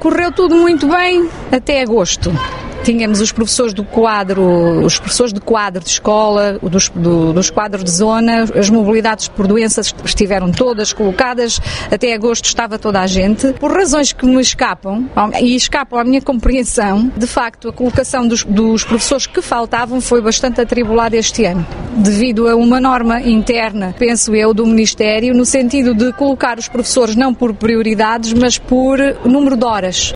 Correu tudo muito bem até agosto. Tínhamos os professores do quadro, os professores de quadro de escola, dos quadros de zona, as mobilidades por doenças estiveram todas colocadas, até agosto estava toda a gente. Por razões que me escapam, e escapam à minha compreensão, de facto a colocação dos professores que faltavam foi bastante atribulada este ano, devido a uma norma interna, penso eu, do Ministério, no sentido de colocar os professores não por prioridades, mas por número de horas.